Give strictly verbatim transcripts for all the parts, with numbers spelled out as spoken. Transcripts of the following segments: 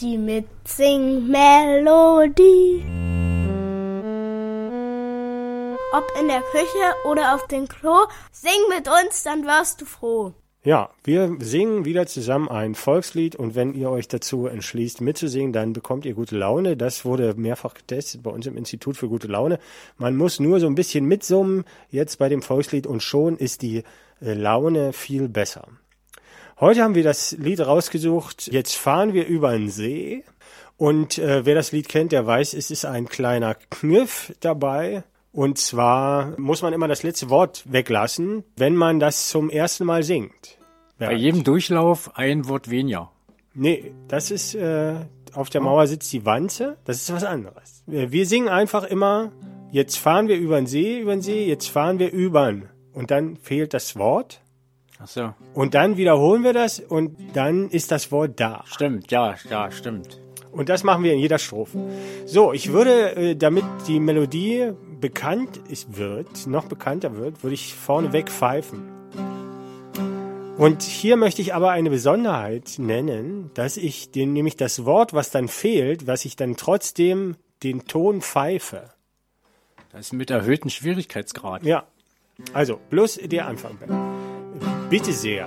Die Mitsing-Melodie. Ob in der Küche oder auf dem Klo, sing mit uns, dann wirst du froh. Ja, wir singen wieder zusammen ein Volkslied und wenn ihr euch dazu entschließt mitzusingen, dann bekommt ihr gute Laune. Das wurde mehrfach getestet bei uns im Institut für gute Laune. Man muss nur so ein bisschen mitsummen jetzt bei dem Volkslied und schon ist die äh, Laune viel besser. Heute haben wir das Lied rausgesucht, jetzt fahren wir über den See und äh, wer das Lied kennt, der weiß, es ist ein kleiner Kniff dabei. Und zwar muss man immer das letzte Wort weglassen, wenn man das zum ersten Mal singt. Ja. Bei jedem Durchlauf ein Wort weniger. Nee, das ist, äh, auf der Mauer sitzt die Wanze, das ist was anderes. Wir singen einfach immer, jetzt fahren wir über den See, über den See, jetzt fahren wir übern. Und dann fehlt das Wort. Ach so. Und dann wiederholen wir das und dann ist das Wort da. Stimmt, ja, ja, stimmt. Und das machen wir in jeder Strophe. So, ich würde, äh, damit die Melodie bekannt ist, wird, noch bekannter wird, würde ich vorneweg pfeifen. Und hier möchte ich aber eine Besonderheit nennen, dass ich den, nämlich das Wort, was dann fehlt, was ich dann trotzdem den Ton pfeife. Das ist mit erhöhtem Schwierigkeitsgrad. Ja, also bloß der Anfang. Bitte sehr.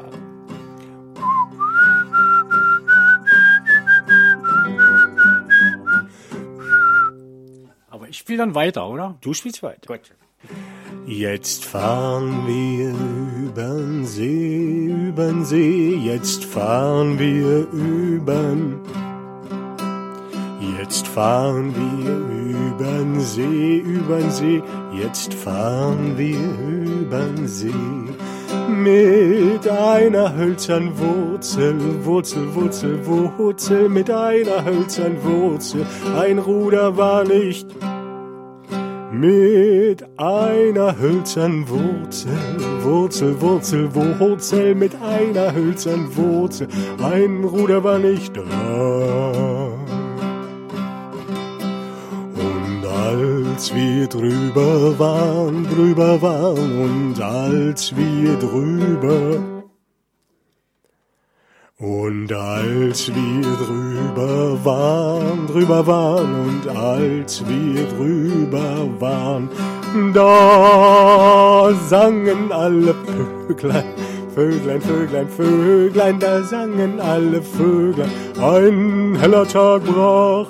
Aber ich spiele dann weiter, oder? Du spielst weiter. Gut. Jetzt fahren wir übern See, übern See, jetzt fahren wir übern. Jetzt fahren wir übern See, übern See, jetzt fahren wir übern See. Mit einer hölzernen Wurzel, Wurzel, Wurzel, Wurzel, mit einer hölzernen Wurzel, ein Ruder war nicht. Mit einer hölzernen Wurzel, Wurzel, Wurzel, Wurzel, mit einer hölzernen Wurzel, ein Ruder war nicht da. Und als wir drüber waren, drüber waren, und als wir drüber, und als wir drüber waren, drüber waren, und als wir drüber waren, da sangen alle Vöglein, Vöglein, Vöglein, Vöglein, da sangen alle Vöglein, ein heller Tag brach.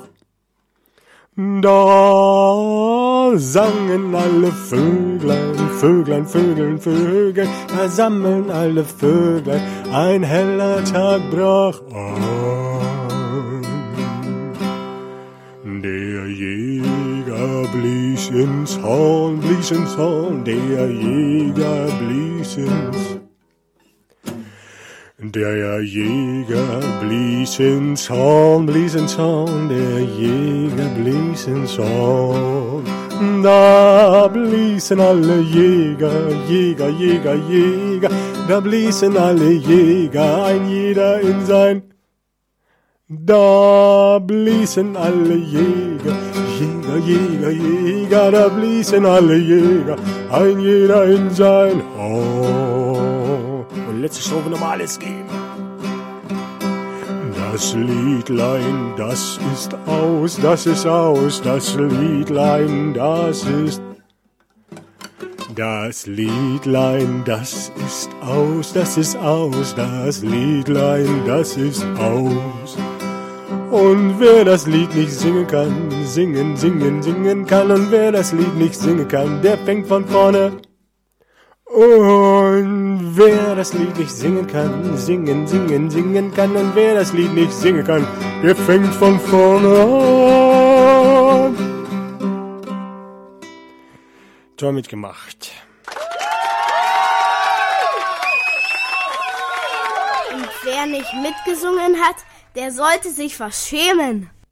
Da sangen alle Vöglein, Vöglein, Vögeln, Vögel, da sammeln alle Vöglein, ein heller Tag brach an. Der Jäger blies ins Horn, blies ins Horn, der Jäger blies ins Der Jäger blies ins Horn, blies ins Horn, der Jäger blies ins Horn. Da bliesen alle Jäger, Jäger, Jäger, Jäger, da bliesen alle Jäger, ein jeder in sein. Da bliesen alle Jäger, Jäger, Jäger, Jäger, da bliesen alle Jäger, ein jeder in sein Horn. Und letzte Strophe nochmal alles geben. Das Liedlein, das ist aus, das ist aus, das Liedlein, das ist. Das Liedlein, das ist aus, das ist aus, das Liedlein, das ist aus. Und wer das Lied nicht singen kann, singen, singen, singen kann, und wer das Lied nicht singen kann, der fängt von vorne. Und wer das Lied nicht singen kann, singen, singen, singen kann, und wer das Lied nicht singen kann, der fängt von vorne an. Toll mitgemacht. Und wer nicht mitgesungen hat, der sollte sich was schämen.